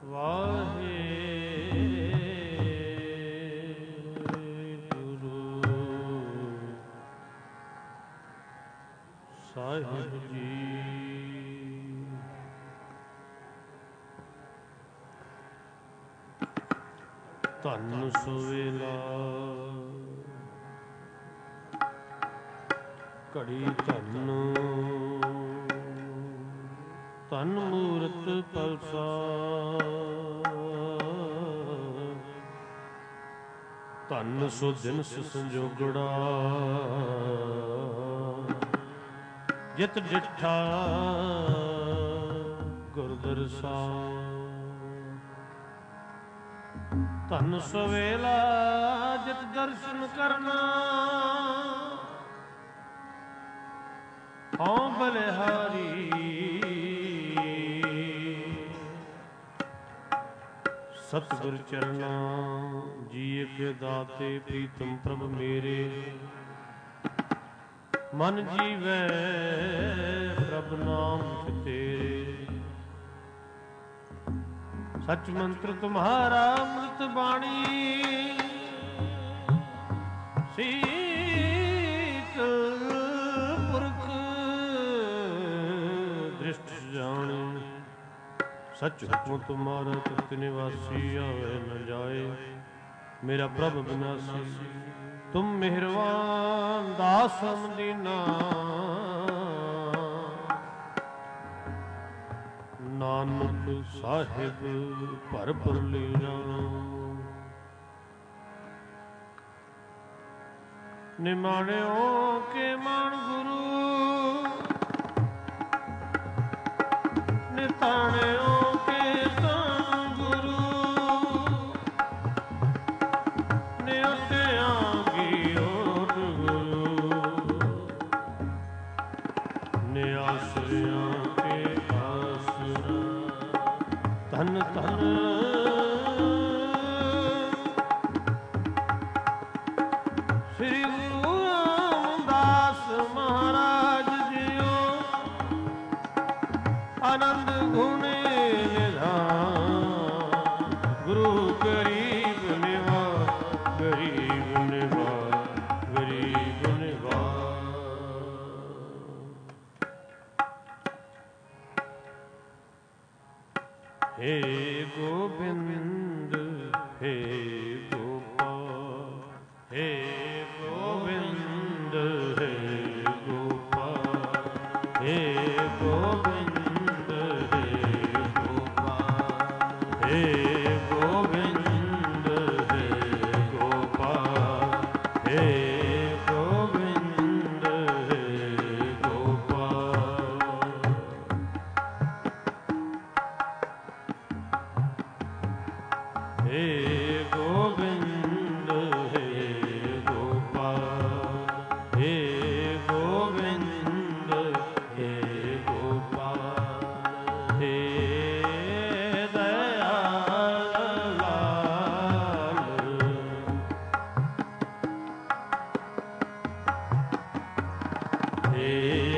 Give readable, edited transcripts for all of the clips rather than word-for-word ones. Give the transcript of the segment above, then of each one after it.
ਵਾਹਿਗੁਰੂ ਸਾਹਿਬ ਜੀ। ਧੰਨ ਸੁਵੇਲਾ ਘੜੀ ਧੰਨ ਧੰਨ ਮੂਰਤ ਪਲਸਾ ਧੰਨ ਸੋ ਦਿਨ ਸੰਜੋਗੜਾ ਜਿਤ ਡਿਠਾ ਗੁਰ ਦਰਸਾ। ਧੰਨ ਸਵੇਲਾ ਜਿਤ ਦਰਸ਼ਨ ਕਰਨਾ ਹਉ ਬਲਿਹਾਰੀ। सतगुर चरना जिए के दाते प्रीतम प्रभ मेरे मन जीवै प्रभ नाम तेरे। सच मंत्र तुम्हारा अमृत बाणी शीतल पुरख दृष्ट जाने। सच हुक्म तुम्हारा तृप्त निवासी आवे न जाए मेरा प्रभ विनाशी। तुम मेहरबान दास दीना नानक साहिब भर भर लीना। निमाणियों के मान गुरु निताणियों धन धन श्री गुरु रामदास महाराज जियो आनंद गुण निधान। गुरु गरीब निवार गरीब निवार गरीब निवार। हे गोविंद हे गोपाल हे गोविंद हे गोपाल हे गोविंद हे गोपाल हे गोविंद हे गोपाल हे गोविंद हे गोपाल। हे गोविंद हे गोपाल हे गोविंद हे गोपाल हे दयाल हे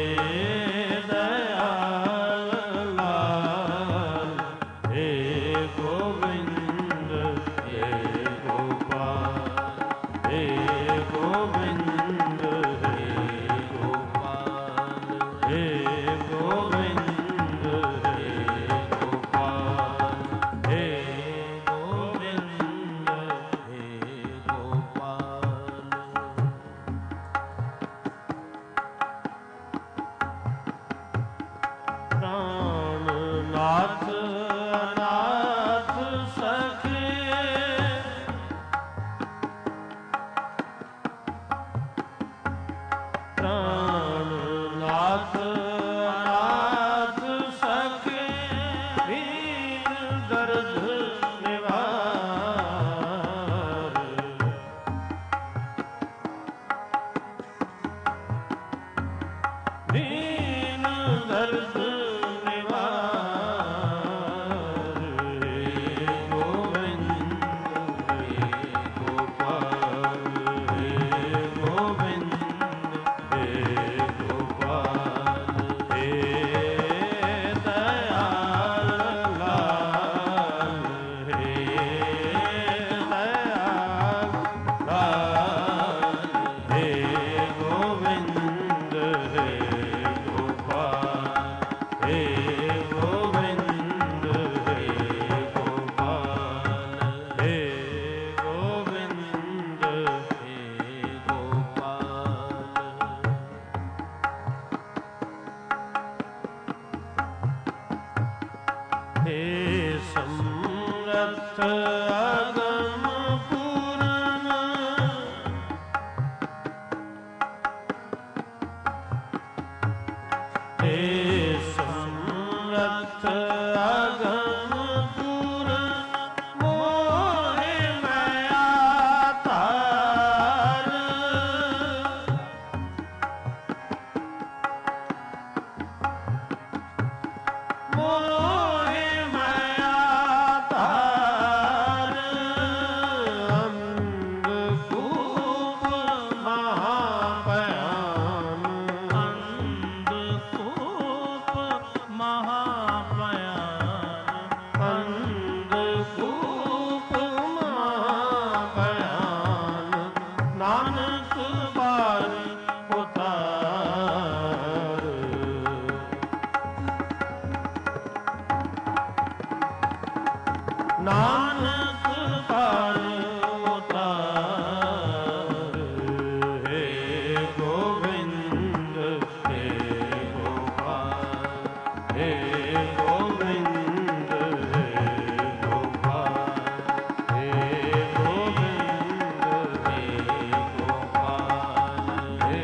दयाल हे गोविंद हे गोपाल हे गोविंद हे गोपाल हे गोविंद हे गोपाल हे गोविंद हे गोपाल। प्राणनाथ अनाथ सखे प्राणनाथ अनाथ सखे दीन दर्द निवार। दीन दर्द निवार हे समरथ अगम पूरन हे समरथ अगम पूरन मोहे माया तार मोहे माया तार अंधकूप महाभयान अंधकूप महाभयान अंधकूप महाभयान नानक बारी उतार नानक पर उतार हे गोविंद हे गोपाल हे गोविंद हे गोपाल हे गोविंद हे गोपाल हे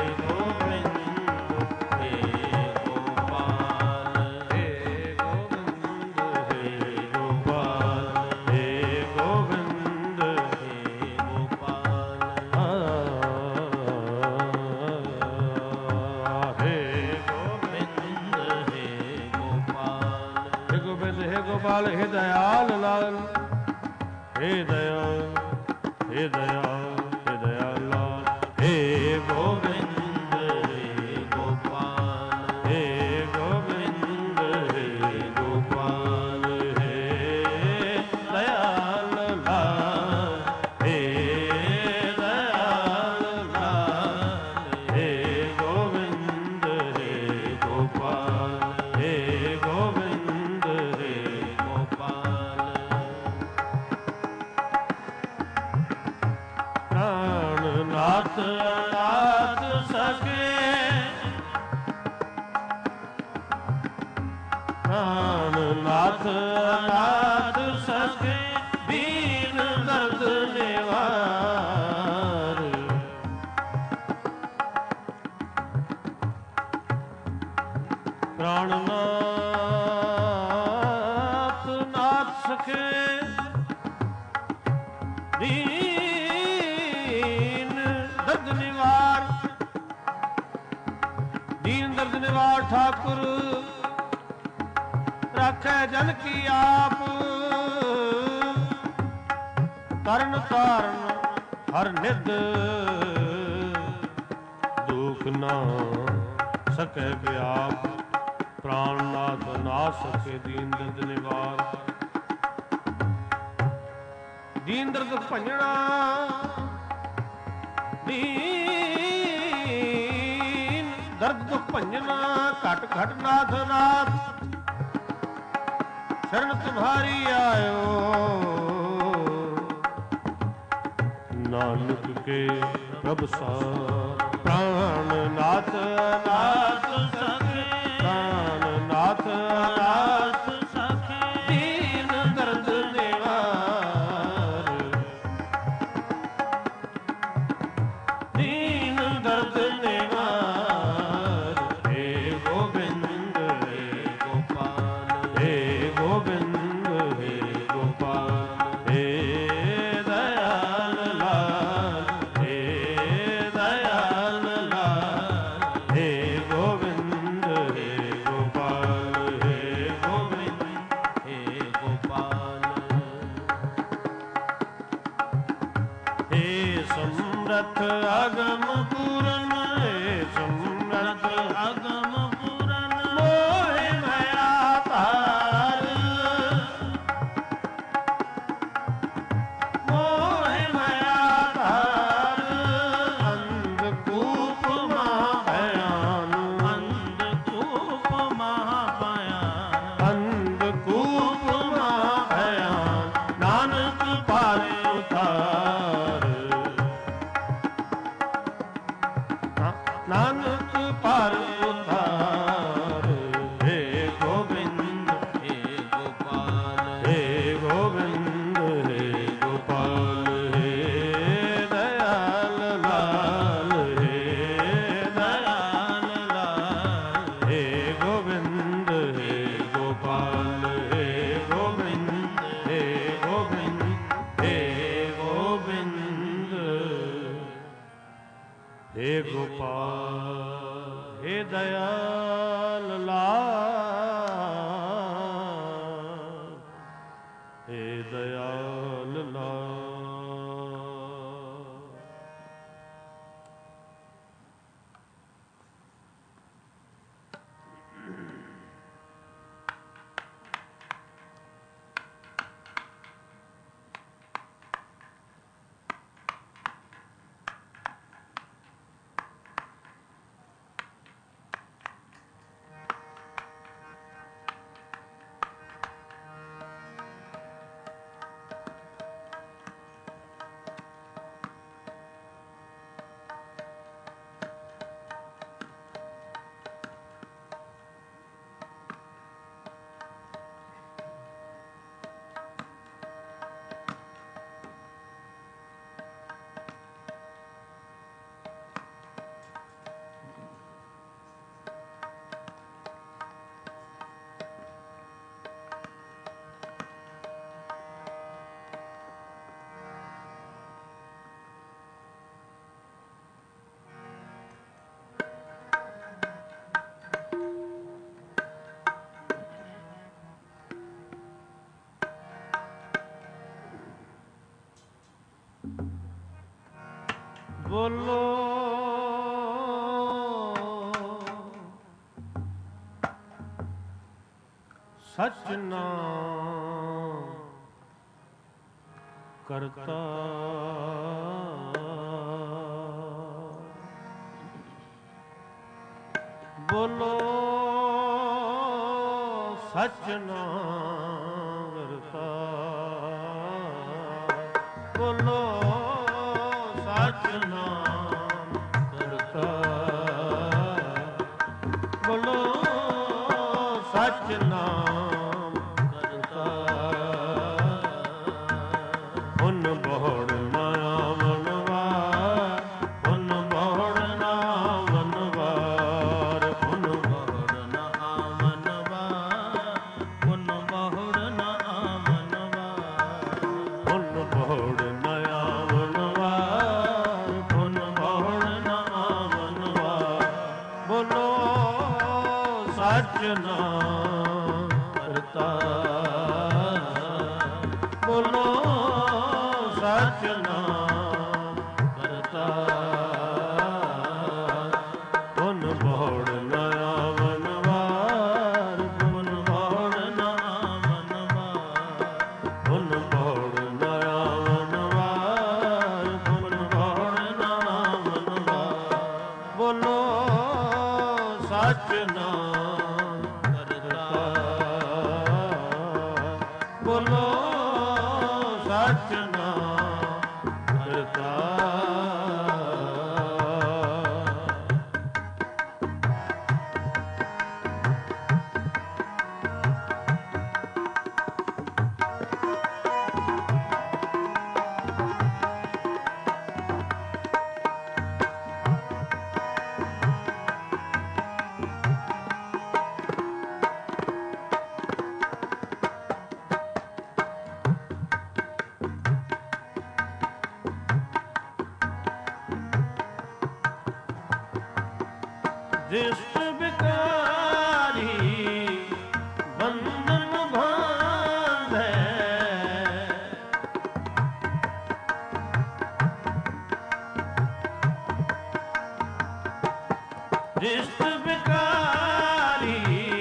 गोविंद हे गोपाल हे गोविंद हे गोपाल हे गोविंद हे गोपाल हे गोविंद हे गोपाल हे दयाल लाल हे दयाल हे दयाल हे दयाल लाल हे गोविंद हे गोपाल हे गोविंद हे गोपाल हे दयाल लाल हे दयाल लाल हे गोविंद हे गोपाल हे गोविंद हे गोपाल प्राणनाथ नाथ सके प्राणनाथ नाथ सके दीन दर्द निवार प्राणनाथ नाथ सके दीन दर्द निवार दीन दर्द निवार ठाकुर राखै जन की आप तरण तारण हर निध दुख ना सके व्याप प्राणनाथ ना सके दीन दर्द निवार दीन दर्द भंजना दीन दर्द दुख भंजना घट घट नाथ नाथ शरण तुम्हारी आयो नानक के प्रभ सार प्राणनाथ नाथ सखे प्राणनाथ नाथ सखे दीन दर्द निवार दीन दर्द निवार हे गोविंद हे गोपाल हे गोविंद हे गोपाल हे दयाल लाल हे दयाल लाल हे गोविंद हे गोपाल हे गोविंद हे गोपाल हे समरथ अगम पूरन हे समरथ अगम पूरन मोहे माया तार मोहे माया तार अंधकूप महाभयान अंधकूप महाभयान अंधकूप महाभयान नानक पारे उतार ਗੋਪਾਲ ਹੇ ਗੋਬਿੰਦ ਹੇ ਗੋਬਿੰਦ ਹੇ ਗੋਬਿੰਦ ਹੇ ਗੋਪਾਲ ਹੇ ਦਇਆਲ ਲਾਲ ਹੇ ਦਇਆਲ ਲਾਲ ਬੋਲੋ ਸਚ ਨਾਮ ਕਰਤਾ ਬੋਲੋ ਸਚ ਨਾਮ ਕਰਤਾ ਬੋਲੋ ਸਚ ਨਾਮ ਕਰਤਾ ਬੋਲੋ ਸਚ ਨਾਮ ਕਰਤਾ ਹੁਨ ਬੋੜ ਨਾ ਮਨਵਾਰ ਹੁਨ ਬੋੜ ਨਾ ਮਨਵਾਰ ਹੁਨ ਬੋੜ ਨਾ ਮਨਵਾਰ ਹੁਨ ਬੋੜ ਨਾ ਮਨਵਾਰ ਹੁਨ ਬੋੜ ਨਾ ਮਨਵਾਰ ਹੁਨ ਬੋੜ ਨਾ ਮਨਵਾਰ ਬੋਲੋ ਸਚ ਨਾਮ ਕਰਤਾ ਬੋਲੋ ਸਚ ਨਾਮ ਕਰਤਾ ਹੁਨ ਬੋੜ ਨਾ ਮਨਵਾਰ ਹੁਨ ਬੋੜ ਨਾ ਮਨਵਾਰ ਹੁਨ ਬੋੜ ਨਾ ਮਨਵਾਰ ਹੁਨ ਬੋੜ ਨਾ ਮਨਵਾਰ ਬੋਲੋ ਸਚ ਨਾਮ ਕਰਤਾ ਬੋਲੋ ਸਚ ਨਾਮ ਕਰਤਾ ਦ੍ਰਿਸ਼ਟ ਬਿਕਾਰੀ ਬੰਧਨ ਬਾਂਧੈ ਦ੍ਰਿਸ਼ਟ ਬਿਕਾਰੀ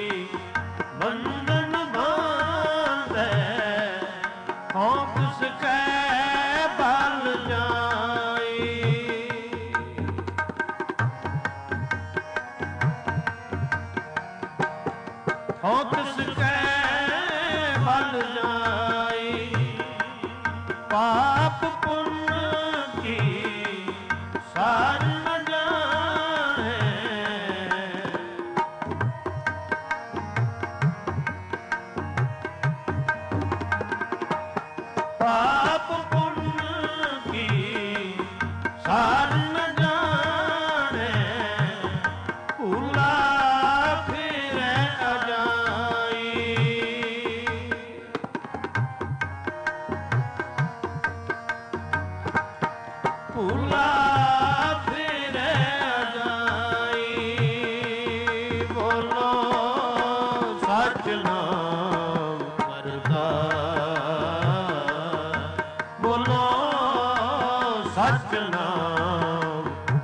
ਬੰਧਨ ਬਾਂਧੈ ਹਉ ਕਿਸ ਕੈ ਬਲ ਜਾਈ ਹਉ ਤਿਸ ਕੈ ਬਲ ਜਾਈ ਪਾਪ ਪੁੰਨ ਕੀ ਸਾਰ ਨ ਜਾਣੈ ਪਾਪ ਪੁੰਨ ਕੀ ਸਾਰ ਨ ਜਾਣੈ ਭੂਲਾ ਫਿਰੈ ਅਜਾਈ ਨਾਮ ਕਰਤਾ ਬੋਲੋ ਸੱਚ ਨਾਮ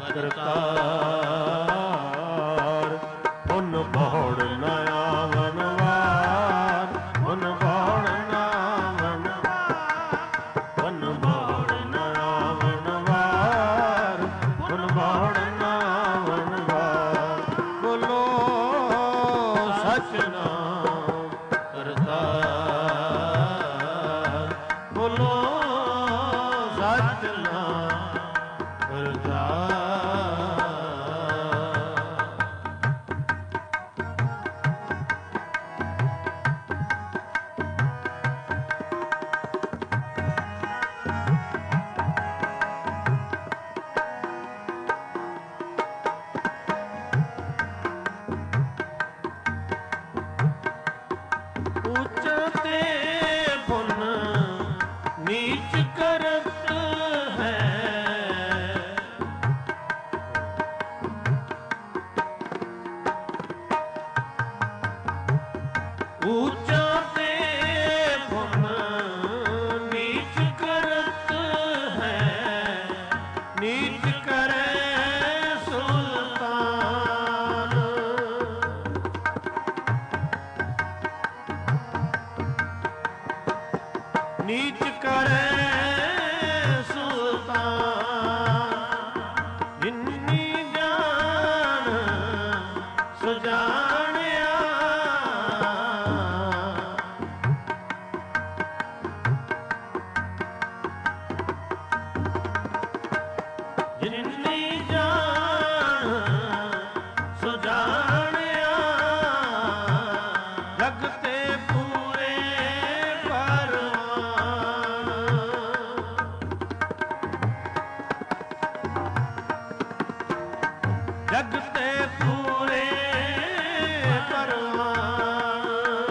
ਕਰਤਾਰ ਉਨ ਬਹੁੜ ਨ ਆਵਨ ਵਾਰ ਉਨ ਬਹੁੜ ਨ ਆਵਨ ਉਨ ਬਹੁੜ ਨ ਆਵਨ ਵਾਰ ਉਨ ਬਹੁੜ ਨ ਆਵਨ ਵਾਰ ਬੋਲੋ ਸੱਚ ਨਾਮ ਕਰਤਾਰ ਬੋਲੋ ਸੱਚ ਨਾਮ ਕਰਤਾਰ ਉੱਚ ਤੇ ਪੁੰਨ ਨੀਚ ਕਰਤ ਹੈ ਉੱਚ ਤੇ ਪੁੰਨ ਨੀਚ ਕਰਤ ਹੈ ਨੀਚ ਕਰੇ ਸੁਲਤਾਨ ਨੀਚ ਕਰੇ ਸੁਲਤਾਨ ਜਿਨੀ ਜਾਣ ਸੁਜਾਣਿਆ ਜਿਨੀ ਜਾਣ ਸੁਜਾਣਿਆ ਜਗ ਤੇ ਪੂਰੇ ਪਰਵਾਨ ਜਗ ਤੇ ਪੂਰੇ ਪਰਵਾਨ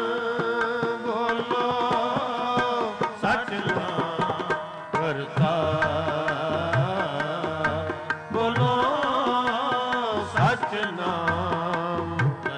ਬੋਲੋ ਸੱਚ ਨਾਮ ਕਰਤਾਰ ਬੋਲੋ ਸੱਚ ਨਾਮ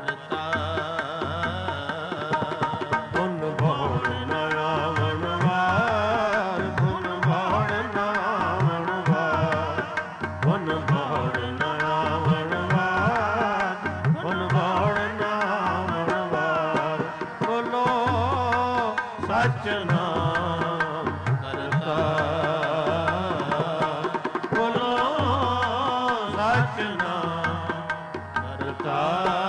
ਕਰਤਾ ਉਨ ਬਹੁੜ ਨ ਆਵਨ ਵਾਰ ਉਨ ਬਹੁੜ ਨ ਆਵਨ ਵਾਰ ਉਨ ਬਹੁੜ ਨ ਆਵਨ ਵਾਰ ਉਨ ਬਹੁੜ ਨ ਆਵਨ ਵਾਰ ਬੋਲੋ ਸੱਚ ਨਾਮ ਕਰਤਾਰ ਬੋਲੋ ਸੱਚ ਨਾਮ ਕਰਤਾਰ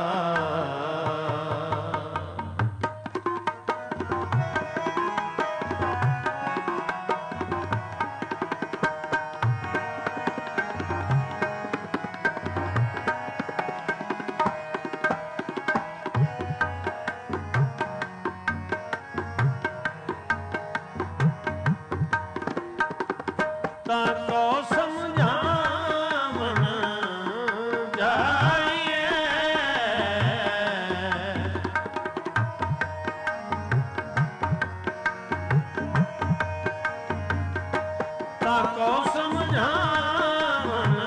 ਤਾਂ ਕੋ ਸਮਝਾਵਣ ਜਾਈਏ ਤਾਂ ਕੋ ਸਮਝਾਵਣ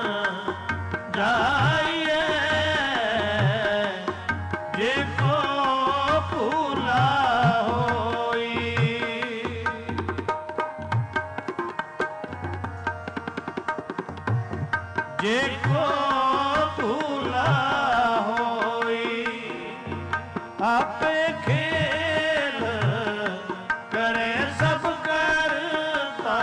ਜਾਈਏ ਜੇ ਕੋ ਭੂਲਾ ਹੋਈ ਜੇ ਕੋ ਭੂਲਾ ਹੋਈ ਆਪੇ ਖੇਲ ਕਰੇ ਸਭ ਕਰਤਾ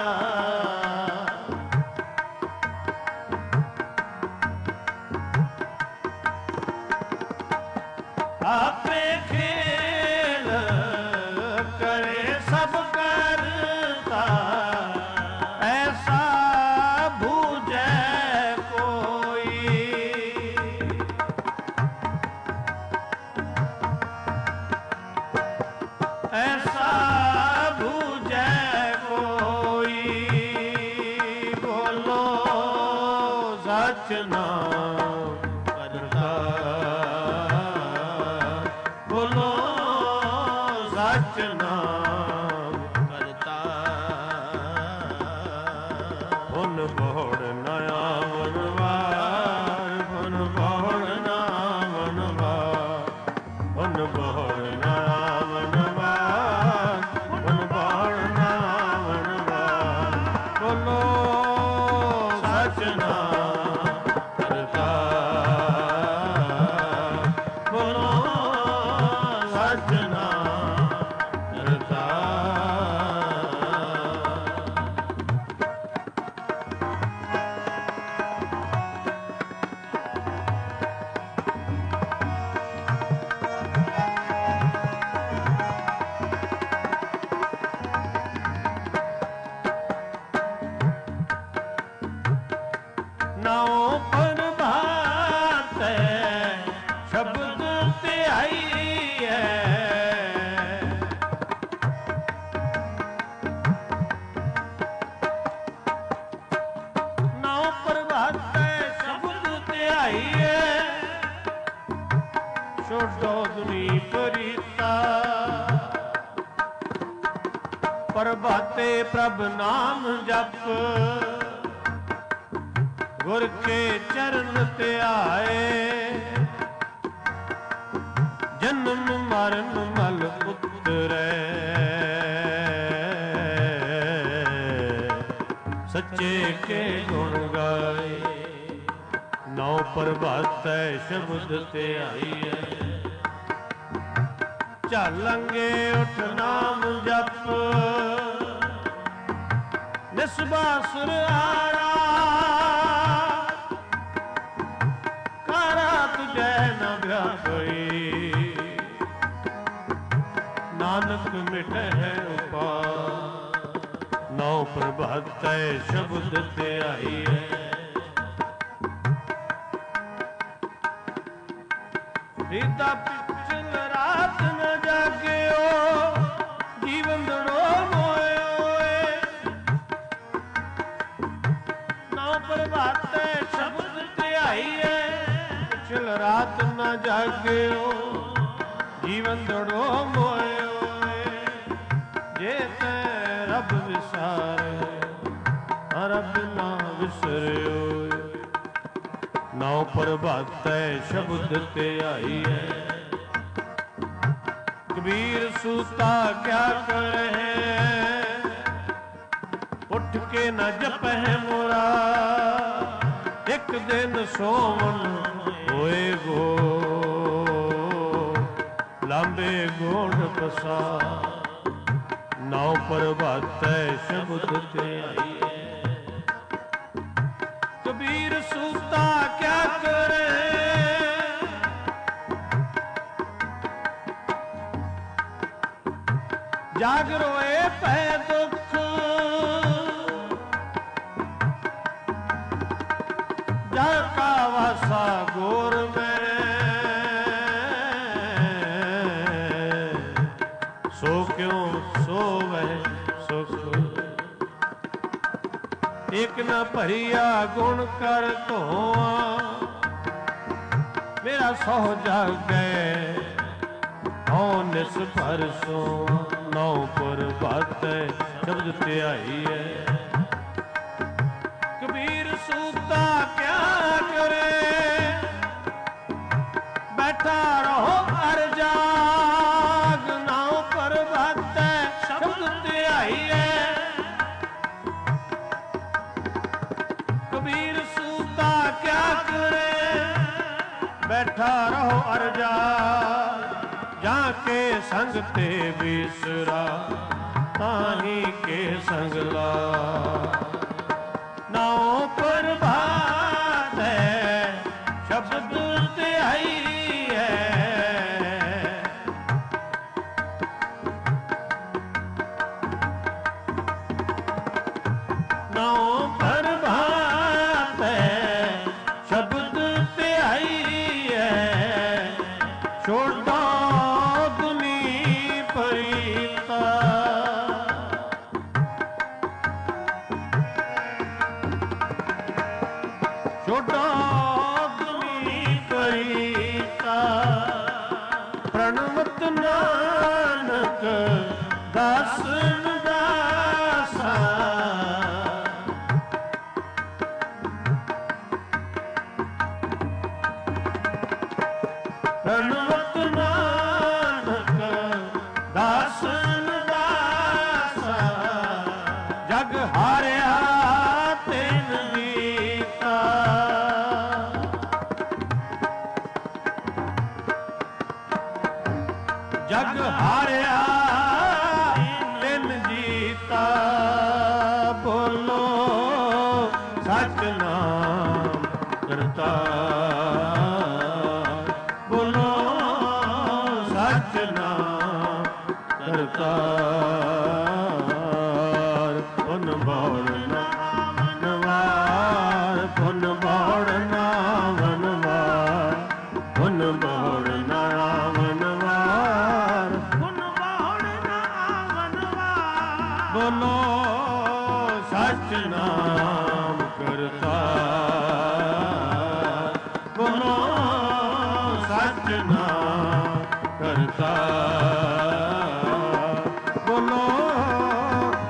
ਆਪੇ ਖੇਲ ਕਰੇ ਸਭ ਕਰਤਾ ਐਸਾ ਬੂਝੈ ਕੋਈ ਐਸਾ ਬੂਝੈ ਕੋਈ ਬੋਲੋ ਸੱਚ ਨਾਮ ਕਰਤਾਰ ਬੋਲੋ ਸੱਚ ਨਾਮ ਕਰਤਾ ਉਨ ਬਹੁੜ ਨ ਆਵਨ ਵਾਰ ਉਨ ਬਹੁੜ ਨ ਆਵਨ ਵਾਰ ਉਨ ਬਹੁੜ ਨ ਪ੍ਰਭਾਤੇ ਪ੍ਰਭ ਨਾਮ ਜਪ ਗੁਰ ਕੇ ਚਰਨ ਧਿਆਏ ਜਨਮ ਮਰਨ ਮਲ ਉਤਰੈ ਸੱਚੇ ਕੇ ਗੁਣ ਗਾਏ ਨੌ ਪ੍ਰਭਾਤੈ ਸ਼ਬਦ ਧਿਆਈਐ ਝਾਲਾਂਗੇ ਉਠ ਨਾਮ ਜਪ ਨਿਸਬਾਸੁਰ ਆਰਾ ਕਾਰਾ ਤੁਝੈ ਨ ਵਿਆਪਈ ਨਾਨਕ ਮਿਟਹਿ ਉਪਾਰ ਨੌ ਪ੍ਰਭਾਤੈ ਸ਼ਬਦ ਧਿਆਈਐ ਰੀਤਾ ਪਿਛਲ ਰਾਤ ਨ ਜਾਗਿਓ ਜੀਵਨ ਦੜੋ ਮੋਏ ਨੌ ਪ੍ਰਭਾਤੈ ਸ਼ਬਦ ਧਿਆਈਐ ਪਿਛਲ ਰਾਤ ਨ ਜਾਗਿਓ ਜੀਵਨ ਦੜੋ ਮੋਏ ਜੇ ਤੈ ਰੱਬ ਵਿਸਾਰੇ ਰੱਬ ਨਾ ਵਿਸਰਿਓ ਨੌ ਪ੍ਰਭਾਤੈ ਸ਼ਬਦ ਧਿਆਈਐ ਕਬੀਰ ਸੂਤਾ ਕਿਆ ਕਰੇ ਉੱਠ ਕੇ ਨ ਜਪਹਿ ਮੋਰਾ ਇੱਕ ਦਿਨ ਸੋਵਨ ਹੋਏ ਗੋ ਲਾਂਬੇ ਗੋੜ ਪਸਾ ਨੌ ਪ੍ਰਭਾਤੈ ਸ਼ਬਦ ਧਿਆਈਐ ਕਬੀਰ ਸੂਤਾ ਕਿਆ ਕਰੇ ਜਾਗ ਰੋਏ ਪੈ ਦੁੱਖ ਜਾ ਕਾ ਵਾਸਾ ਗੋਰ ਮੈਂ ਸੋ ਕਿਉ ਸੋਵੈ ਸੁਖ ਇਕ ਨਾ ਭਰੀਆ ਗੁਣ ਕਰ ਧੋਆ ਮੇਰਾ ਸਹੁ ਜਾਗੈ ਹਉ ਨਿਸ ਭਰ ਸੋ ਨੌ ਪ੍ਰਭਾਤੈ ਸ਼ਬਦ ਧਿਆਈਐ ਕਬੀਰ ਸੂਤਾ ਕਿਆ ਕਰੇ ਬੈਠਾ ਰਹੋ ਅਰ ਜਾਗ ਨੌ ਪ੍ਰਭਾਤੈ ਸ਼ਬਦ ਧਿਆਈਐ ਕਬੀਰ ਸੂਤਾ ਕਿਆ ਕਰੇ ਬੈਠਾ ਰਹੋ ਅਰ ਜਾਗ ਜਾਂ ਕੇ ਸੰਗ ਤੇ ਵਿਸਰਾ ਤਾਹੀ ਕੇ ਸੰਗ ਲਾ ਨੌ ਪ੍ਰਭਾਤ ਹੈ ਸ਼ਬਦ ਧਿਆਈ ਹੈ ਨੌ ਪ੍ਰਭਾਤ ਹੈ ਸ਼ਬਦ ਧਿਆਈ ਹੈ ਛੋਟਾ ਪ੍ਰਣਵਤ ਨਾਨਕ ਦਾਸਨ ਦਾਸਾ ਪ੍ਰਣਵਤ ਨਾਨਕ ਦਾਸਨ ਦਾਸਾ ਜਗ ਹਾਰਿਆ ਤਿਨ ਮੀਤਾ ਜਗ ਹਾਰਿਆ ਤਿਨ ਜੀਤਾ ਬੋਲੋ ਸਚ ਨਾਮ ਕਰਤਾ ਬੋਲੋ ਸਚ ਨਾਮ ਕਰਤਾ ਪੁਨ ਬੋੜਨਾ ਵਨਵਾਰ ਪੁਨ ਬੋੜਨਾ ਵਨਵਾਰ ਪੁਨ ਬੋੜਨਾ ਵਨਵਾਰ ਬੋਲੋ ਸਚ ਨਾਮ ਕਰਤਾ ਬੋਲੋ ਸਚ ਨਾਮ ਕਰਤਾ ਬੋਲੋ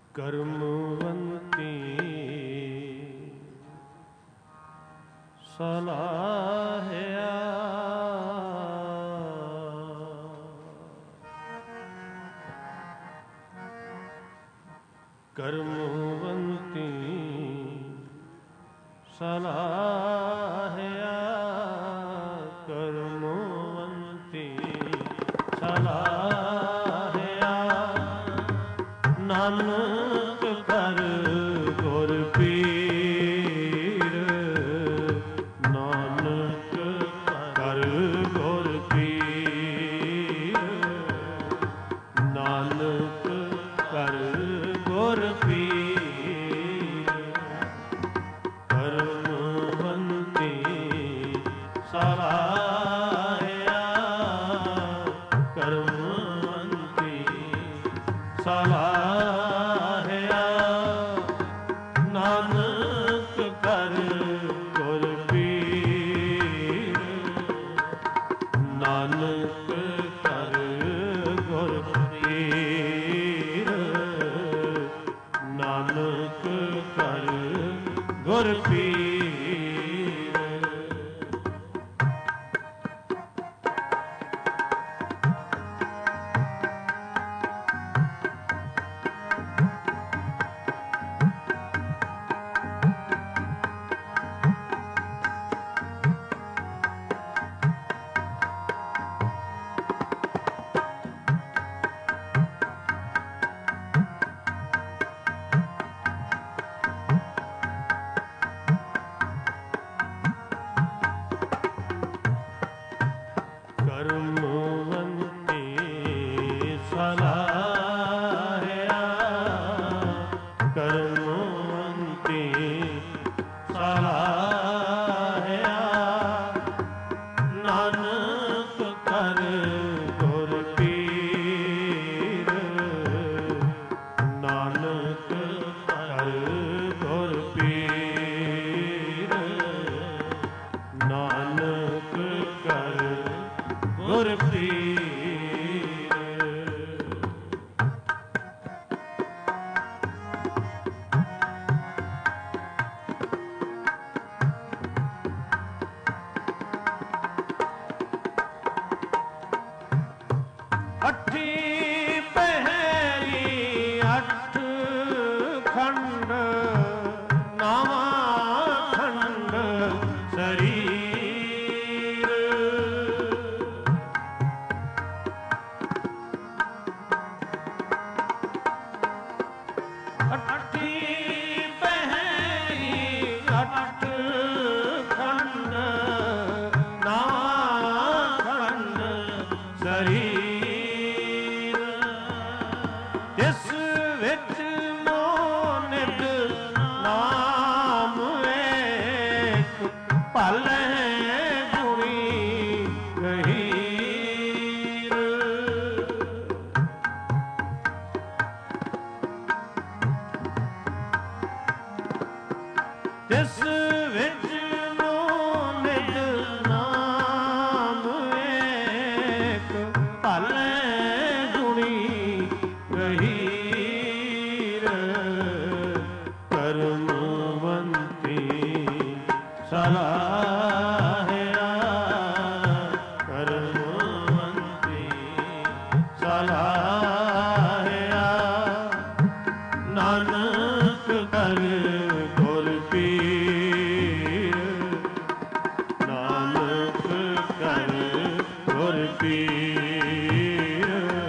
ਕਰਮਵੰਤੀ ਸਲਾਹਿਆ ਕਰਮਵੰਤੀ ਸਲਾਹਿਆ ਕਰਮਵੰਤੀ ਸਲਾਹਿਆ ਨਾਨਕ ਕਰ ਗੁਰ ਪੀਰ ਨਾਨਕ ਕਰ ਗੁਰ ਪੀਰ ਨਾਨਕ ਕਰ ਗੁਰ ਪੀਰ ਕਰਮਵੰਤੀ ਸਲਾਹਿਆ ਕਰਮਵੰਤੀ ਸਲਾਹਿਆ ਨਾਨਕ ਕਰ ਗੁਰ ਪੀਰ ਨਾਨਕ ਕਰ ਗੁਰ ਪੀਰ ਨਾਨਕ ਕਰ ਗੁਰ ਪੀਰ ਕਰਮਵੰਤੀ ਸਲਾਹਿਆ ਕਰਮਵੰਤੀ ਸਲਾਹਿਆ ਨਾਨਕ ਕਰ ਗੁਰ ਪੀਰ ਨਾਨਕ ਕਰ ਗੁਰ ਪੀਰ ਨਾਨਕ ਕਰ ਗੁਰ ਪੀਰ ਅੱਠੀ ਪਹਿਰੀ ਅੱਠ ਖੰਡ ਨਾਵਾਂ ਖੰਡ ਸਰੀਰ ਅੱਠੀ ਪਹਿਰੀ ਅੱਠ ਖੰਡ ਨਾਵਾਂ ਖੰਡ ਸਰੀਰ ਜਿਸ ਵਿੱਚ ਮੋਨਿਤ ਨਾਮ ਏਕ ਭਲੈ ਗੁਣੀ ਗਹੀਰ ਜਿਸ ਵਿੱਚ ਮੋਨਿਤ ਨਾਮ ਏਕ ਭਲੈ ਗੁਣੀ ਗਹੀਰ ਕਰਮਵੰਤੀ ਸਲਾਹਿਆ ਕਰਮਵੰਤੀ ਸਲਾਹਿਆ ਨਾਨਕ ਕਰ ਗੁਰ ਪੀਰ ਨਾਨਕ ਕਰ ਗੁਰ ਪੀਰ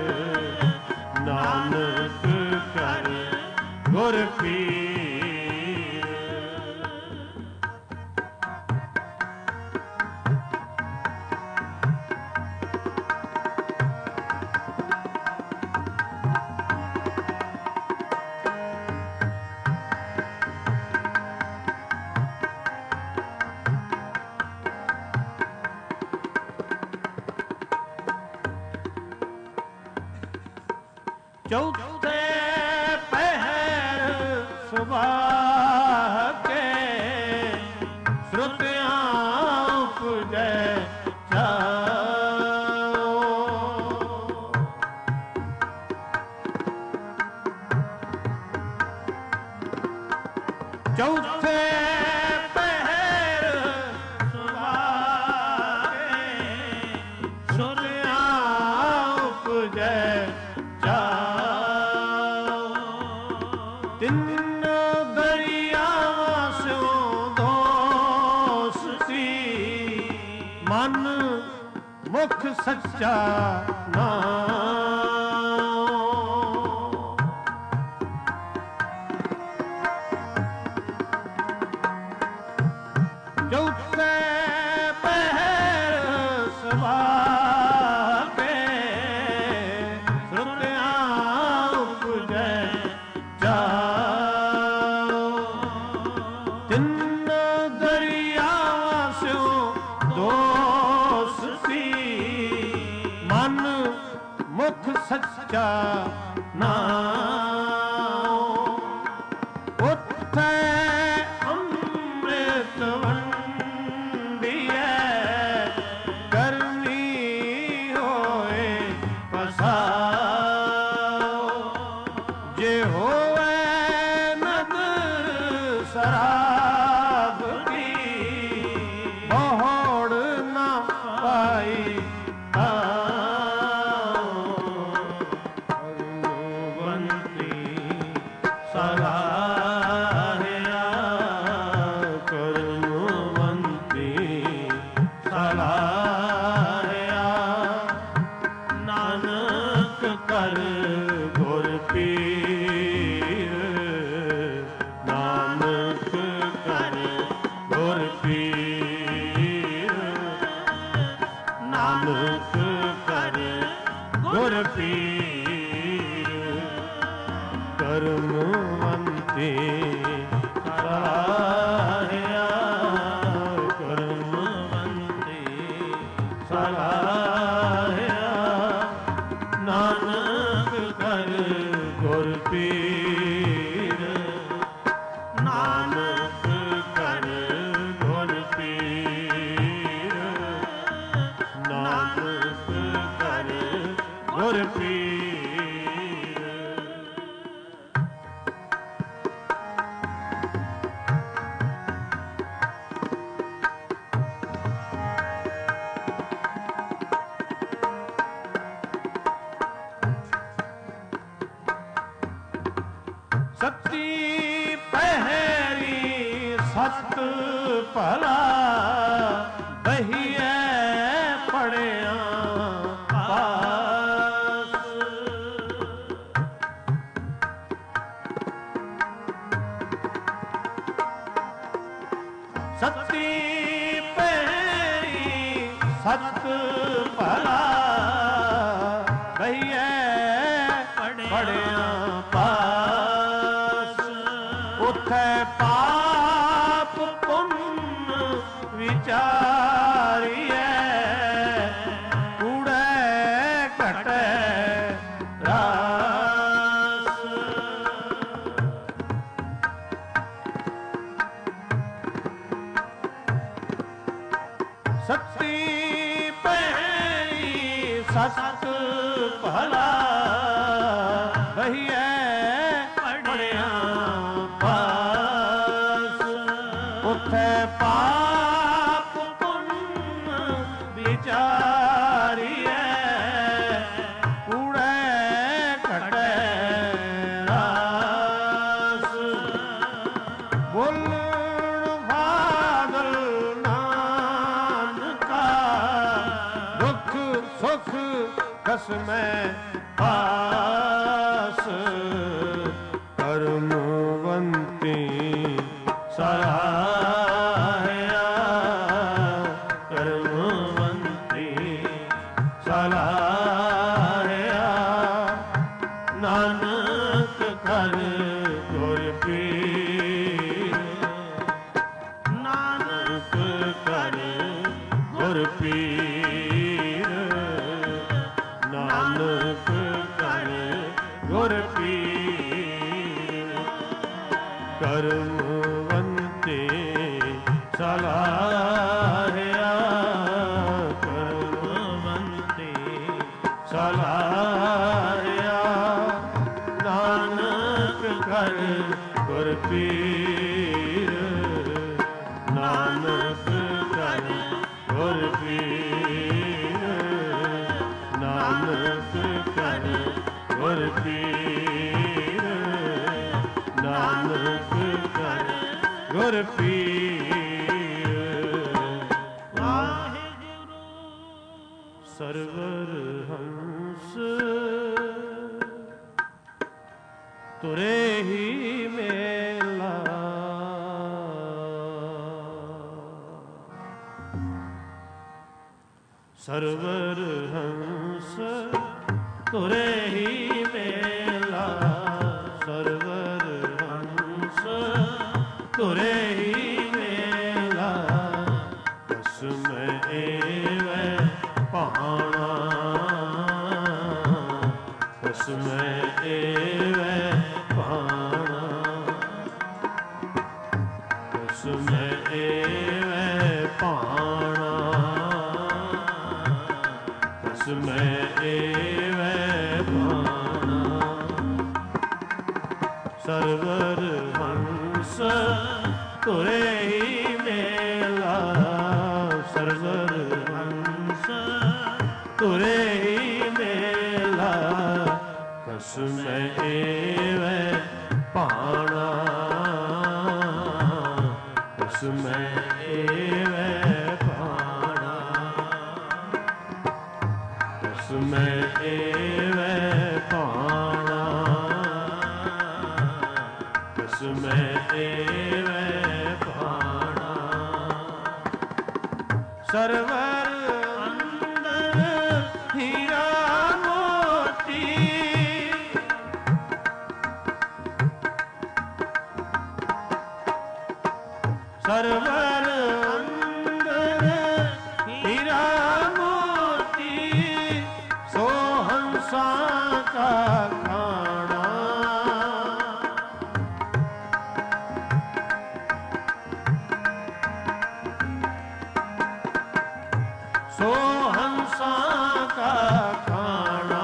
ਨਾਨਕ ਕਰ ਗੁਰ ਪੀਰ ਚੌਥੇ ਪਹਿਰ ਸੁਬਾਹ ਕੇ ਸ਼ਰੁਤਿਆਂ ਉਪਜੈ ਚਾਓ ਚੌਥੇ ਪਹਿਰ ਸੁਹਾਗੇ ਸੁਰਿਆ ਉਪਜੈ ਚਾਉ ਤਿੰਨ ਦਰਿਆਵਾਂ ਸਿਉ ਦੋਸਤੀ ਮਨ ਮੁਖ ਸੱਚਾ ਨਾਮ ਚੌਥੇ ਪਹਿਰ ਸੁਹਾਗੇ ਸੁਰਿਆ ਉਪਜੈ ਚਾਉ ਤਿੰਨ ਦਰਿਆਵਾਂ ਸਿਉ ਦੋਸਤੀ ਮਨ ਮੁਖ ਸੱਚਾ ਨਾਉ ਉੱਥੇ ਅੰਮ੍ਰਿਤ ਵੰਡੀਐ ਕਰਨੀ ਹੋਏ ਪਸਾਉ ਜੇ ਹੋਵੇ ਨਦਰ ਸਰਾਬ ਦੀ ਬਹੁੜ ਨਾ ਪਾਈ ਕਰਮਵੰਤੀ ਸਲਾਹਿਆ ਕਰਮਵੰਤੀ ਸਲਾਹਿਆ ਨਾਨਕ ਕਰ ਗੁਰ ਪੀਰ ਨਾਨਕ ਕਰ ਗੁਰ ਪੀਰ ਨਾਨਕ ਕਰ ਗੁਰ ਪੀਰ ਸੱਤੀ ਪਹਿਰੀ ਸਤ ਭਲਾ ਬਹੀਐ ਪੜਿਆ ਪਾਸ ਸੱਤੀ ਪਹਿਰੀ ਸਤ ਭਲਾ ਬਹੀਐ ਪੜਿਆ ਪਾਸ ਉਥੈ ਪਾਪ ਪੁੰਨ ਵਿਚਾਰੀਐ ਕੂੜੈ ਘਟੈ ਰਾਸ ਸੱਤੀ ਪਹਿਰੀ ਸਤ ਭਲਾ ਬਹੀਐ ਪੜਿਆ ਪਾਸ ਉਥੈ ਪਾਪ ਪੁੰਨ ਵਿਚਾਰੀਐ ਕੂੜੈ ਘਟੈ ਰਾਸ ਬੋਲਣ ਬਾਦਲ ਨਾਨਕਾ ਦੁੱਖ ਸੁਖ ਕਸਮੈ ਪਾਸ ਕਰਮਵੰਤੀ ਸਲਾਹਿਆ ਕਰਮਵੰਤੀ ਸਲਾਹਿਆ ਨਾਨਕ ਕਰ ਗੁਰ ਪੀਰ ਨਾਨਕ ਕਰ ਗੁਰ ਪੀਰ ਨਾਨਕ ਕਰ ਗੁਰ ਪੀਰ ਕਰਮਵੰਤੇ ਸਲਾਹਿਆ ਕਰਮਵੰਤੇ ਸਲਾਹਿਆ ਨਾਨਕ ਕਰ ਗੁਰ ਪੀਰ ਨਾਨਕ ਕਰ ਗੁਰ ਪੀਰ, ਨਾਨਕ ਕਰ ਗੁਰ ਪੀਰ। ਵਾਹਿਗੁਰੂ ਸਰਵਰ ਹੰਸ ਤੁਰੇ ਹੀ ਮੇਲਾ, ਸਰਵਰ ਹੰਸ ਤੁਰੇ ਹੀ ਮੇਲਾ, ਸਰਵਰ ਹੰਸ ਤੁਰੇ ਹੀ ਮੇਲਾ, ਬਸ ਮੈਂ ਏਵੈ ਭਾਣਾ, ਬਸ ਮੈਂ ਏਵੈ ਭਾਣਾ, ਬਸ ਮੈਂ ਏਵੈ ਭਾਣਾ, ਬਸ ਮੈਂ ਏਵੈ ਭਾਣਾ। ਸਰਵਰ ਹੰਸ ਤੁਰੇ ਹੀ ਮੇਲਾ, ਸਰਵਰ ਹੰਸ ਤੁਰੇ ਹੀ ਮੇਲਾ, ਬਸ ਮੈਂ ਏਵੈ ਭਾਣਾ, ਬਸ ਮੈਂ ਏਵੈ ਭਾਣਾ, ਬਸ ਮੈਂ ਏਵੈ ਭਾਣਾ, ਬਸ ਮੈਂ ਏਵੈ ਭਾਣਾ। ਸਰਵਰ ਅੰਦਰ ਹੀਰਾ ਮੋਤੀ, ਸਰਵਰ ਅੰਦਰ ਹੀਰਾ ਮੋਤੀ, ਸੋ ਹੰਸਾਂ ਕਾ ਖਾਣਾ, ਸੋ ਹੰਸਾਂ ਕਾ ਖਾਣਾ।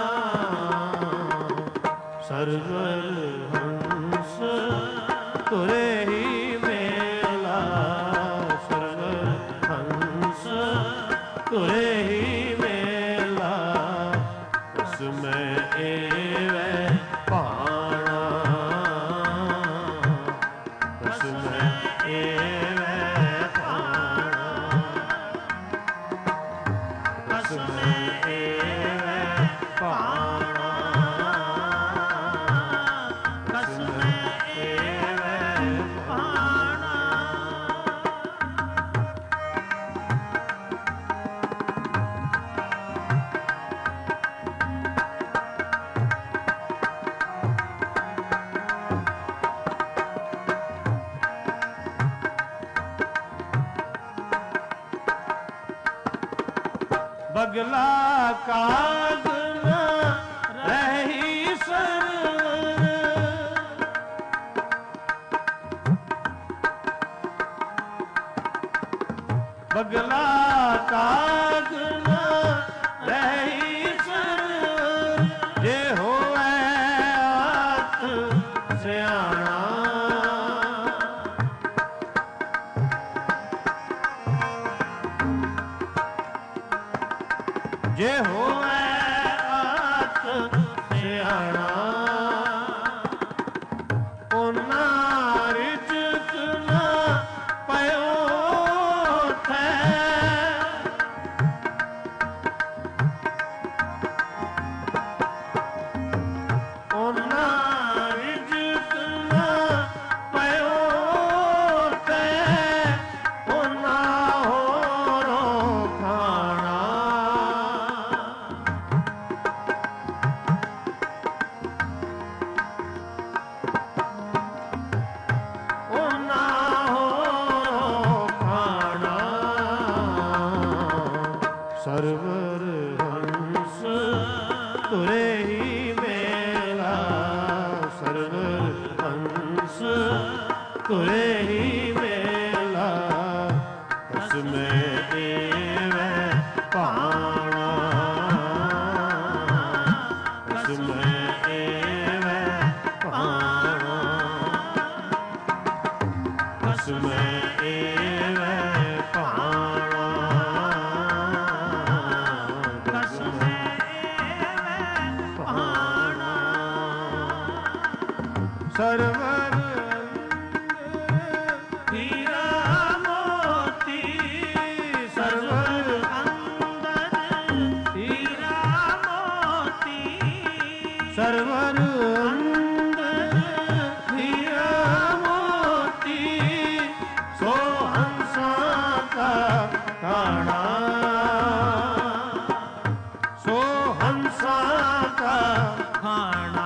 ਸਰਵਰ ਹੰਸ ਤੁਰੇ ਹੀ ਮੇਲਾ, ਸਰਵਰ ਹੰਸ ਤੁਰੇ ਹੀ ਮੇਲਾ, ਬਸ ਮੈਂ ਏਵੈ ਭਾਣਾ, ਬਸ ਮੈਂ ਏਵੈ ਭਾਣਾ, ਬਸ ਮੈਂ ਏਵੈ ਭਾਣਾ, ਬਸ ਮੈਂ ਏਵੈ ਭਾਣਾ। ਬਗਲਾ ਕਾਗ ਨ ਰਹੀ ਸਰਵਰ, ਬਗਲਾ ਕਾਗ ਨ ਰਹੀ ਸਰਵਰ, ਜੇ ਹੋਵੇ ਆਤ ਸਿਆਣਾ, ਜੇ ਹੋਵੇ ਆਤ ਸਿਆਣਾ, ਉਹਨਾਂ ਰਿਜ਼ਕ ਨਾ ਪਇਓ ਥੈ, ਉਹਨਾਂ ਰਿਜ਼ਕ ਨਾ ਪਇਓ ਥੈ, ਉਹਨਾਂ ਹੋਰੋਂ ਖਾਣਾ, ਸਰਵਰ ਹੰਸ ਤੁਰੇ ਹੀ ਮੇਲਾ, ਸਰਵਰ ਹੰਸ ਤੁਰੇ ਹੀ ਮੇਲਾ, ਬਸ ਮੈਂ ਏਵੈ ਭਾਣਾ, ਬਸ ਮੈਂ ਏਵੈ ਭਾਣਾ, ਬਸ ਮੈਂ ਏਵੈ ਭਾਣਾ, ਬਸ ਮੈਂ ਸਰਵਰ ਹੀਰਾ ਮੋਤੀ ਸਰਵਰ ਅੰਦਰ ਹੀਰਾ ਮੋਤੀ ਸਰਵਰ ਅੰਦਰ ਹੀਰਾ ਮੋਤੀ ਸੋ ਹੰਸਾਂ ਕਾ ਖਾਣਾ ਸੋ ਹੰਸਾਂ ਕਾ ਖਾਣਾ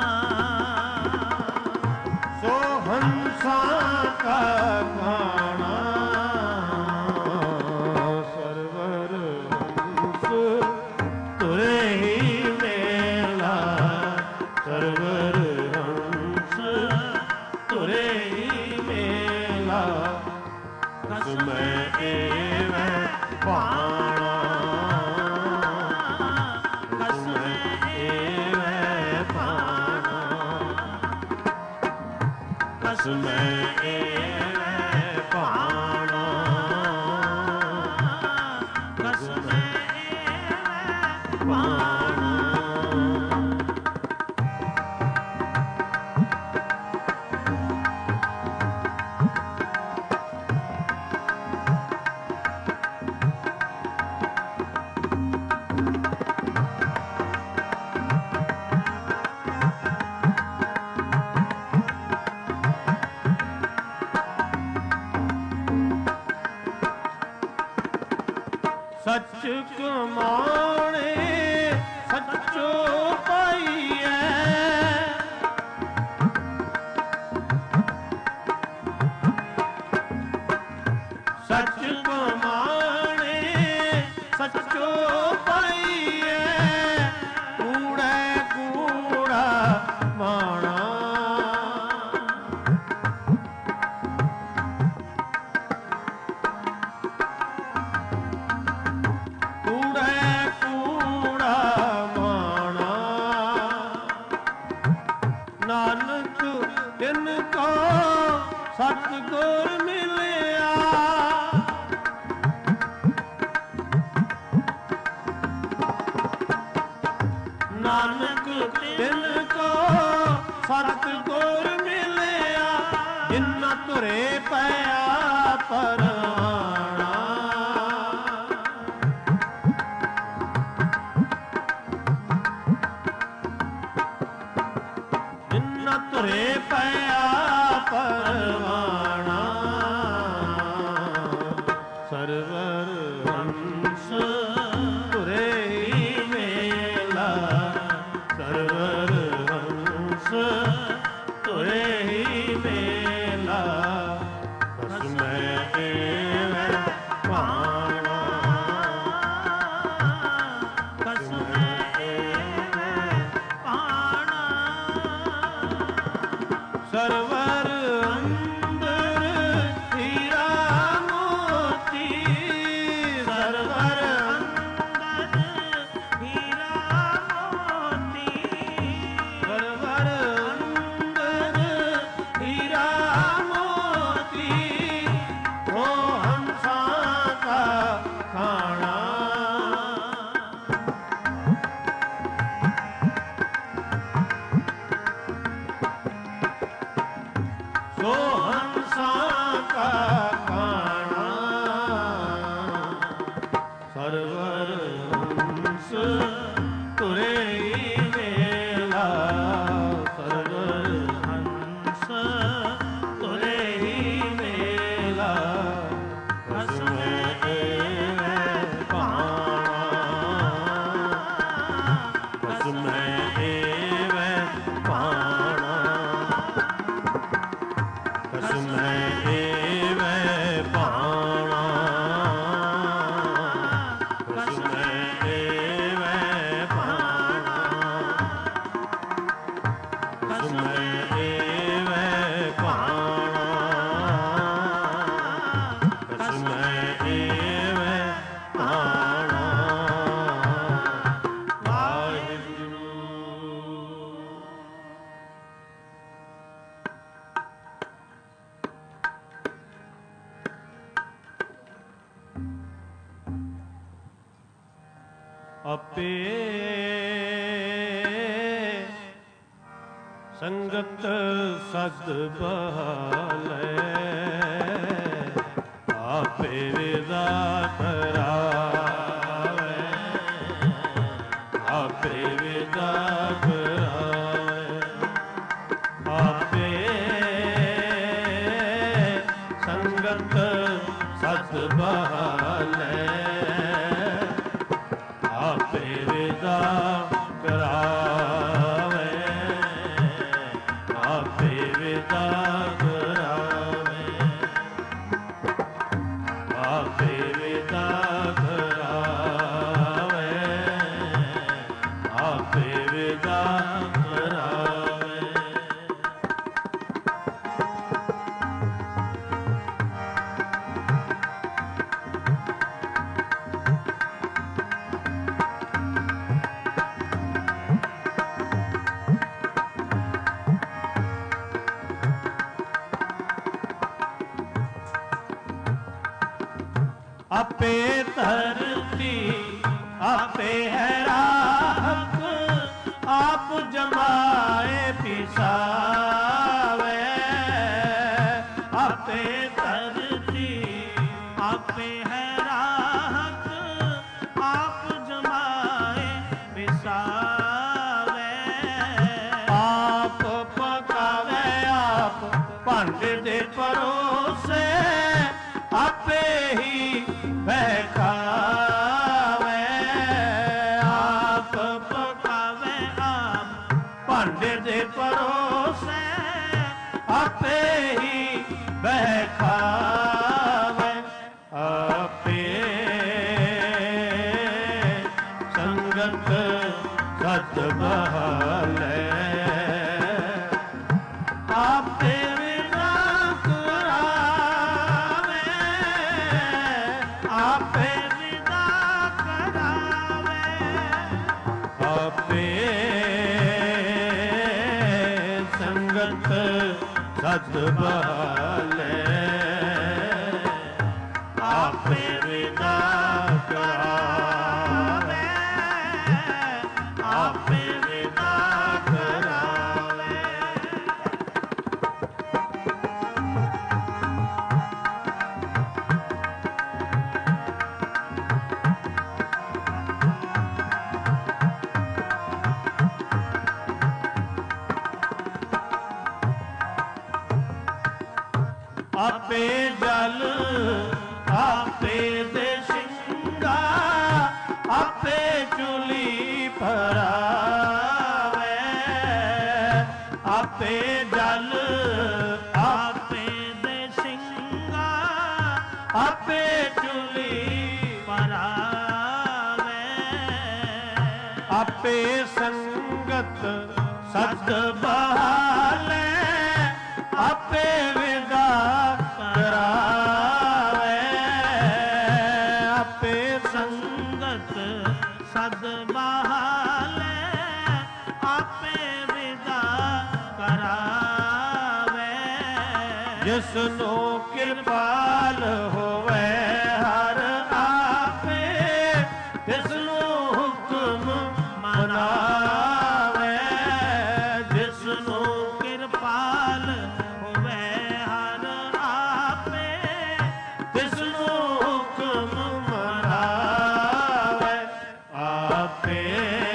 ਸੋ ਹੰਸਾਂ ਕਾ ਖਾਣਾ ਸਰਵਰ ਹੰਸ ਤੁਰੇ ਹੀ ਮੇਲਾ ਸਰਵਰ ਹੰਸ ਤੁਰੇ ਹੀ ਮੇਲਾ ਕਸਮੈ ਏਵੈ ਪਾਣਾ ਕਸਮੈ ਏਵੈ ਪਾਣਾ ਕਸਮੈ ਏਵੈ ਪਾਣਾ ਕਸਮੈ ਏਵੈ ਪਾਣਾ ਸੱਚ ਕਮਾਣੇ ਸੱਚੋ ਪਾਈਐ ਸੱਚ ਕਮਾਣੇ ਸੱਚੋ ਪਾਈਐ ਕੂੜੈ ਕੂੜਾ ਮਾਣਾ ਕੂੜੈ ਕੂੜਾ ਮਾਣਾ ਨਾਨਕ ਤਿਨ ਕੋ ਸਤਿਗੁਰ ਮਿਲਿਆ ਨਾਨਕ ਤਿਨ ਕੋ ਸਤਿਗੁਰ ਮਿਲਿਆ ਜਿਨ ਤੁਰੇ ਪਿਆ ਪਰਵਾਣਾ ਜਿਨ ਤੁਰੇ ਪਿਆ ਪਰਵਾਣਾ ਸਰਵਰ ਹੰਸ ਤੁਰੇ ਹੀ ਮੇਲਾ ਸਰਵਰ ਹੰਸ ਤੁਰੇ ਹੀ ਮੇਲਾ ਕਸਮੈ ਏਵੈ ਪਾਣਾ ਕਸਮੈ ਏਵੈ ਪਾਣਾ ਸਰਵਰ ਅੰਦਰ ਹੀਰਾ ਮੋਤੀ ਸਰਵਰ ਅੰਦਰ ਹੀਰਾ ਮੋਤੀ ਸਰਵਰ ਅੰਦਰ ਹੀਰਾ ਮੋਤੀ ਹੋ ਹੰਸਾਂ ਕਾ ਖਾਣਾ ਸੋ ਹੰਸਾਂ ਕਾ ਖਾਣਾ ਸਰਵਰ ਹੰਸ ਤੁਰੇ ਹੀ ਮੇਲਾ ਸਰਵਰ ਹੰਸ ਤੁਰੇ ਹੀ ਮੇਲਾ ਕਸਮੈ ਏਵੈ ਪਾਣਾ ਕਸਮੈ ਏਵੈ ਪਾਣਾ ਕਸਮੈ ਏਵੈ ਪਾਣਾ ਕਸਮੈ ਏਵੈ ਪਾਣਾ ਕਸਮੈ ਏਵੈ ਪਾਣਾ ਕਸਮੈ ਏਵੈ ਪਾਣਾ ਵਾਹਿਗੁਰੂ ਸੰਗਤ ਸਦ ਬਹਾਲੇ ਆਪੇ ਵਿਦਾ ਕਰਾਵੇ ਆਪੇ ਵਿਦਾ ਕਰਾਵੇ ਆਪੇ ਸੰਗਤ ਸਦ ਬਹਾਲੇ ਆਪੇ ਵਿਦਾ ਕਰਾਵੇ ਆਪੇ ਵਿਦਾ ਕਰਾਵੇ ਆਪੇ ਵਿਦਾ ਕਰਾਵੇ ਆਪੇ ਵਿਦਾ ਕਰਾਵੇ ਆਪੇ ਧਰਤੀ ਆਪੇ ਹੈ ਰਾਖ ਆਪ ਜਮਾਏ ਪਿਸਾਵੇ ਆਪੇ ਧਰਤੀ ਆਪੇ ਹੈ ਰਾਹਤ ਆਪ ਜਮਾਏ ਵਿਸਾਵੇ ਆਪ ਪਕਾਵੇ ਆਪ ਭਾਂਡੇ ਦੇ ਪਰੋਸੇ ਆਪੇ ਹੀ ਬਹਿਕਾਵੇ ਆਪ ਪਕਾਵੇ ਆਪ ਭਾਂਡੇ ਦੇ ਪਰੋਸੇ ਆਪੇ ਹੀ ਬਹਿਕਾਵੇ ਆਪੇ ਸੰਗਤ ਸਤ ਬਹਾਲੇ ਆਪੇ ਵਿਦਾ ਕਰਾਵੇ ਆਪੇ ਵਿਦਾ ਕਰਾਵੇ ਆਪੇ ਸੰਗਤ ਸਤ ਬਹਾਲੇ ਆਪੇ ਵਿਦਾ ਕਰਾਵੇ ਆਪੇ ਵਿਦਾ ਕਰਾਵੇ ਆਪੇ ਜਲ ਆਪੇ ਦੇ ਸਿੰਘਾ ਆਪੇ ਚੁਲੀ ਭਰਾਵੇ ਆਪੇ ਜਲ ਆਪੇ ਦੇ ਸਿੰਘਾ ਆਪੇ ਚੁਲੀ ਪਰਾਵੇ ਆਪੇ ਸੰਗਤ ਸਦ ਬਹਾਲੇ ਆਪੇ ਵਿਦਾ ਕਰਾਵੇ ਆਪੇ ਸੰਗਤ ਸਦ ਬਹਾਲੇ ਆਪੇ ਵਿਦਾ ਕਰਾਵੇ ਜਿਸ ਨੂੰ ਕਿਰਪਾਲ ਹੋਵੇ ਹਰ ਆਪੇ ਤਿਸ ਨੂੰ ਹੁਕਮ ਮਨਾਵੇ ਜਿਸ ਨੂੰ ਕਿਰਪਾਲ ਹੋਵੇ ਹਰ ਆਪੇ ਤਿਸ ਨੂੰ ਹੁਕਮ ਮਨਾਵੇ ਆਪੇ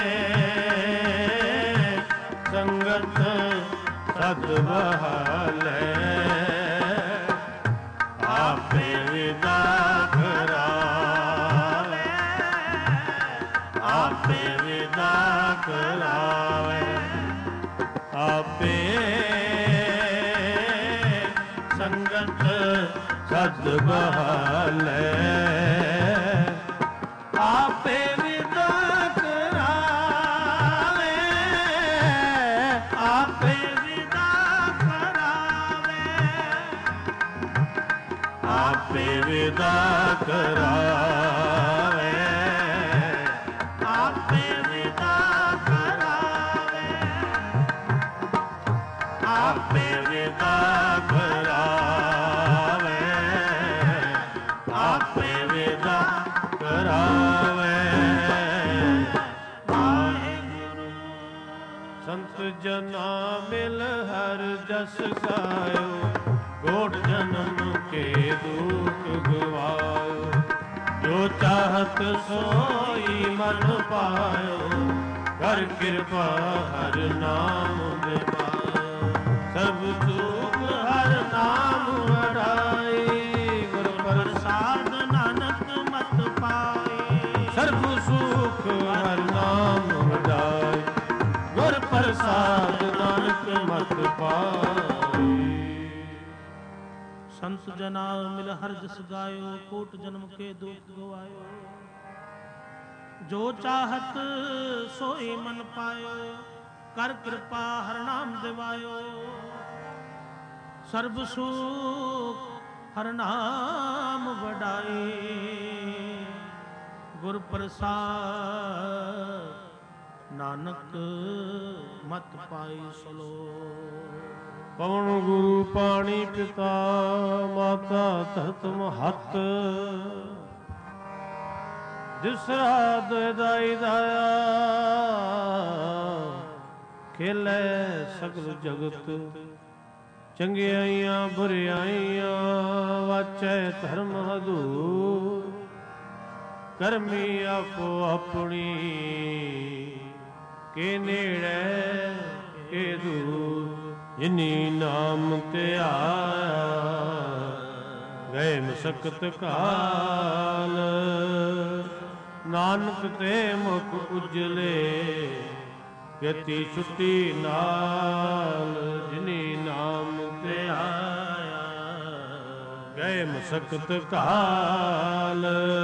ਸੰਗਤ ਸਦ ਬਹਾਲੇ ਆਪੇ ਵਿਦਾ ਕਰਾਵੇ ਆਪੇ ਵਿਦਾ ਕਰਾਵੇ ਆਪੇ ਸੰਗਤ ਸਦ ਬਹਾਲੇ ਆਪੇ ਵਿਦਾ ਕਰਾਵੇ ਆਪੇ ਵਿਦਾ ਕਰਾਵੇ ਆਪੇ ਵਿਦਾ ਕਰਾਵੇ ਆਪੇ ਵਿਦਾ ਕਰਾਵੇ ਆਪੇ ਵਿਦਾ ਕਰਾਵੇ ਆਪੇ ਸੰਤ ਜਨਾ ਮਿਲ ਹਰ ਜਸ ਗਾਇਓ, ਕੋਟ ਜਨਮ ਕੇ ਦੁਖ ਗਵਾਇਓ। ਜੋ ਚਾਹਤ ਸੋਈ ਮਨ ਪਾਇਓ, ਕਰ ਕਿਰਪਾ ਹਰ ਨਾਮ ਬਿਮਾਇਓ। ਸਭ ਸੁਖ ਹਰ ਨਾਮ ਵਡਾਈ, ਗੁਰ ਪ੍ਰਸਾਦ ਨਾਨਕ ਮਤ ਪਾਏ। ਸਰਬ ਸੁਖ ਹਰ ਨਾਮ ਵਡਾਈ, ਗੁਰ ਪ੍ਰਸਾਦ ਨਾਨਕ ਮਤ ਪਾਈ। ਸੰਤ ਜਨਾ ਮਿਲ ਹਰ ਜਸ ਗਾਇਓ, ਕੋਟ ਜਨਮ ਕੇ ਦੁਖ ਗਵਾਇਓ। ਜੋ ਚਾਹਤ ਸੋਈ ਮਨ ਪਾਇਓ, ਕਰ ਕਿਰਪਾ ਹਰ ਨਾਮ ਦਿਵਾਇਓ। ਸਰਬ ਸੁਖ ਹਰ ਨਾਮ ਵਡਾਈ, ਗੁਰ ਪ੍ਰਸਾਦ ਨਾਨਕ ਮਤ ਪਾਈ ਸਲੋ। ਪਵਨ ਗੁਰੂ ਪਾਣੀ ਪਿਤਾ, ਮਾਤਾ ਧਰਤ ਮਹੱਤ। ਜਿਸ ਰਾਤ ਦਾਈ ਦਾਇਆ, ਖੇਲੇ ਸਗਲ ਜਗਤ। ਚੰਗਿਆਈਆਂ ਬੁਰਿਆਈਆਂ, ਵਾਚੈ ਧਰਮ ਹਦੂਰ। ਕਰਮੀ ਆਪੋ ਆਪਣੀ, ਕੇ ਨੇੜੇ ਕੇ ਦੂਰ। ਜਿਨੀ ਨਾਮ ਧਿਆਇਆ, ਗਏ ਮਸਕਤ ਕਾਲ। ਨਾਨਕ ਤੇ ਮੁਖ ਉਜਲੇ, ਗਤੀ ਛੁੱਟੀ ਨਾਲ। ਜਿਨੀ ਨਾਮ ਧਿਆਇਆ, ਗਏ ਮਸਕਤ ਕਾਲ।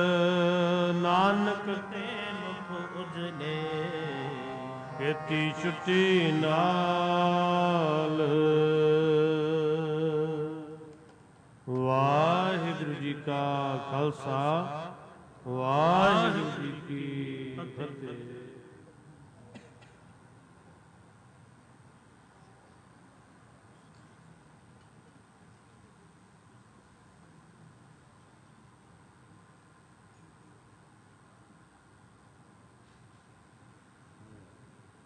ਨਾਨਕ ਤੇ ਮੁਖ ਉਜਲੇ, ਗਤੀ ਛੁੱਟੀ ਨਾਲ। ਵਾਹਿਗੁਰੂ ਜੀ ਕਾ ਖਾਲਸਾ, ਵਾਹਿਗੁਰੂ ਜੀ